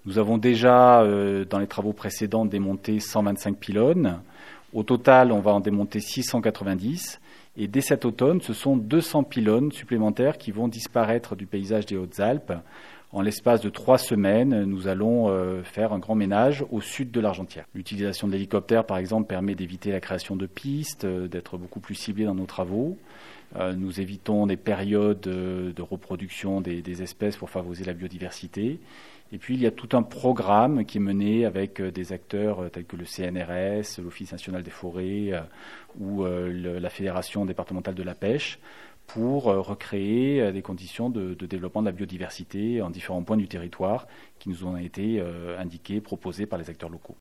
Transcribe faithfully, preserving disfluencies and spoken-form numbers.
Nous avons déjà, euh, dans les travaux précédents, démonté cent vingt-cinq pylônes. Au total, on va en démonter six cent quatre-vingt-dix. Et dès cet automne, ce sont deux cents pylônes supplémentaires qui vont disparaître du paysage des Hautes-Alpes. En l'espace de trois semaines, nous allons euh, faire un grand ménage au sud de l'Argentière. L'utilisation de l'hélicoptère, par exemple, permet d'éviter la création de pistes, euh, d'être beaucoup plus ciblés dans nos travaux. Euh, nous évitons des périodes euh, de reproduction des, des espèces pour favoriser la biodiversité. Et puis, il y a tout un programme qui est mené avec euh, des acteurs euh, tels que le C N R S, l'Office national des forêts euh, ou euh, le, la Fédération départementale de la pêche, pour euh, recréer des conditions de, de développement de la biodiversité en différents points du territoire qui nous ont été euh, indiquées, proposées par les acteurs locaux.